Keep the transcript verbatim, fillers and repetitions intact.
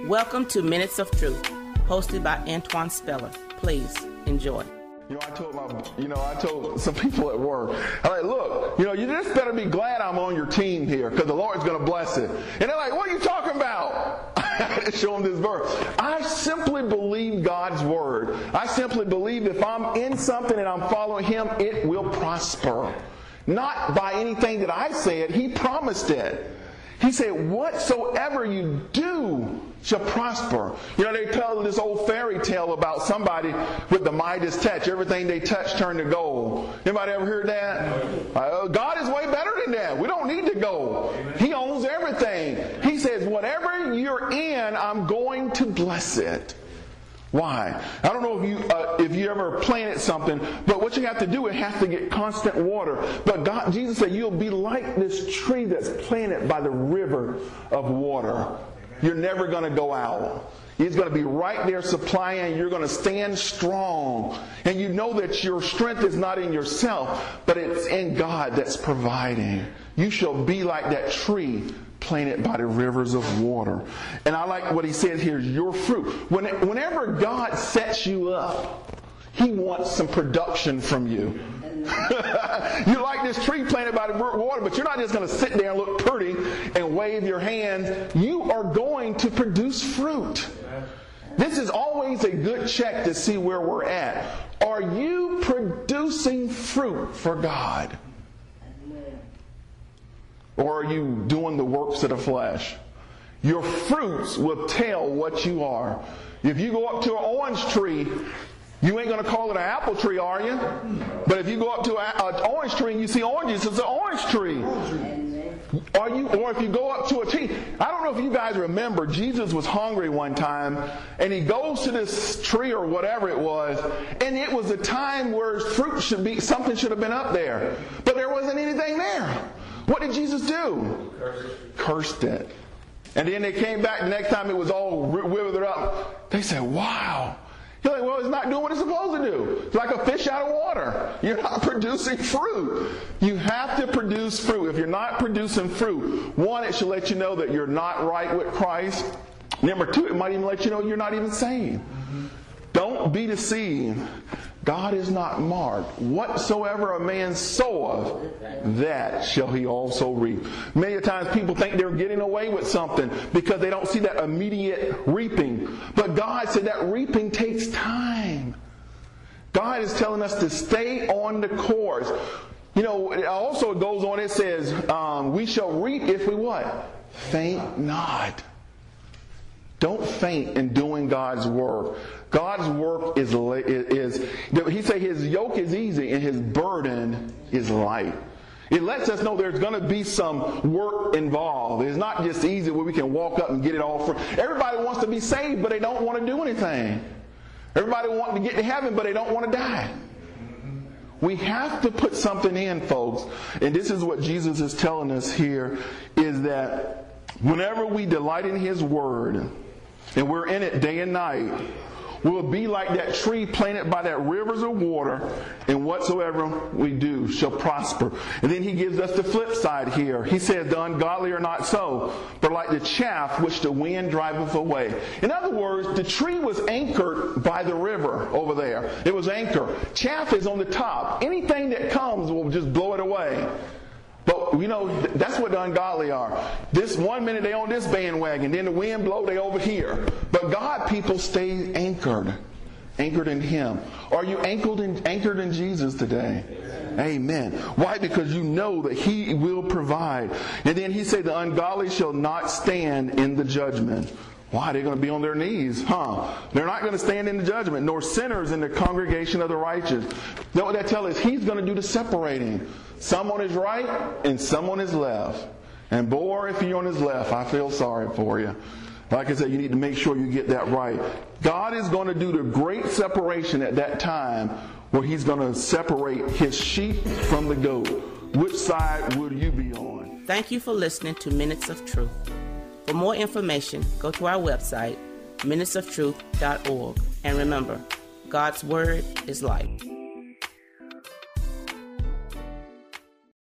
Welcome to Minutes of Truth, hosted by Antoine Speller. Please enjoy. You know, I told my, you know, I told some people at work, I'm like, look, you know, you just better be glad I'm on your team here because the Lord's going to bless it. And they're like, what are you talking about? I show them this verse. I simply believe God's word. I simply believe if I'm in something and I'm following Him, it will prosper. Not by anything that I said. He promised it. He said, whatsoever you do shall prosper. You know, they tell this old fairy tale about somebody with the Midas touch. Everything they touch turned to gold. Anybody ever heard that? Uh, God is way better than that. We don't need to gold. He owns everything. He says, whatever you're in, I'm going to bless it. Why? I don't know if you uh, if you ever planted something, but what you have to do, it has to get constant water. But God, Jesus said, you'll be like this tree that's planted by the river of water. You're never going to go out. He's going to be right there supplying. You're going to stand strong. And you know that your strength is not in yourself, but it's in God that's providing. You shall be like that tree planted by the rivers of water. And I like what he says here, your fruit. When, whenever God sets you up, He wants some production from you. You're like this tree planted by the water, but you're not just going to sit there and look pretty and wave your hands. You are going to produce fruit. This is always a good check to see where we're at. Are you producing fruit for God? Or are you doing the works of the flesh? Your fruits will tell what you are. If you go up to an orange tree, you ain't going to call it an apple tree, are you? But if you go up to an orange tree and you see oranges, it's an orange tree. Are you? Or if you go up to a tree, I don't know if you guys remember, Jesus was hungry one time, and He goes to this tree or whatever it was, and it was a time where fruit should be, something should have been up there, but there wasn't anything there. What did Jesus do? Cursed it. And then they came back the next time it was all withered up. They said, wow. You're like, well, it's not doing what it's supposed to do. It's like a fish out of water. You're not producing fruit. You have to produce fruit. If you're not producing fruit, one, it should let you know that you're not right with Christ. Number two, it might even let you know you're not even saved. Mm-hmm. Don't be deceived. God is not marked. Whatsoever a man soweth, that shall he also reap. Many times people think they're getting away with something because they don't see that immediate reaping. But God said that reaping takes time. God is telling us to stay on the course. You know, it also goes on, it says, um, we shall reap if we what? Faint not. Don't faint in doing God's work. God's work is, is, is He say His yoke is easy and His burden is light. It lets us know there's going to be some work involved. It's not just easy where we can walk up and get it all for. Everybody wants to be saved, but they don't want to do anything. Everybody wants to get to heaven, but they don't want to die. We have to put something in, folks. And this is what Jesus is telling us here, is that whenever we delight in His Word, and we're in it day and night, we'll be like that tree planted by that rivers of water, and whatsoever we do shall prosper. And then he gives us the flip side here. He says, the ungodly are not so, but like the chaff which the wind driveth away. In other words, the tree was anchored by the river over there. It was anchored. Chaff is on the top. Anything that comes will just blow it away. But, you know, that's what the ungodly are. This one minute they on this bandwagon, then the wind blow, they over here. But God people stay anchored, anchored in Him. Are you anchored in, anchored in Jesus today? Amen. Amen. Why? Because you know that He will provide. And then He said, the ungodly shall not stand in the judgment. Why? They're going to be on their knees, huh? They're not going to stand in the judgment, nor sinners in the congregation of the righteous. You know what that tells us? He's going to do the separating. Some on His right and some on His left. And boy, if you're on His left, I feel sorry for you. Like I said, you need to make sure you get that right. God is going to do the great separation at that time where He's going to separate His sheep from the goat. Which side will you be on? Thank you for listening to Minutes of Truth. For more information, go to our website, minutes of truth dot org. And remember, God's Word is life.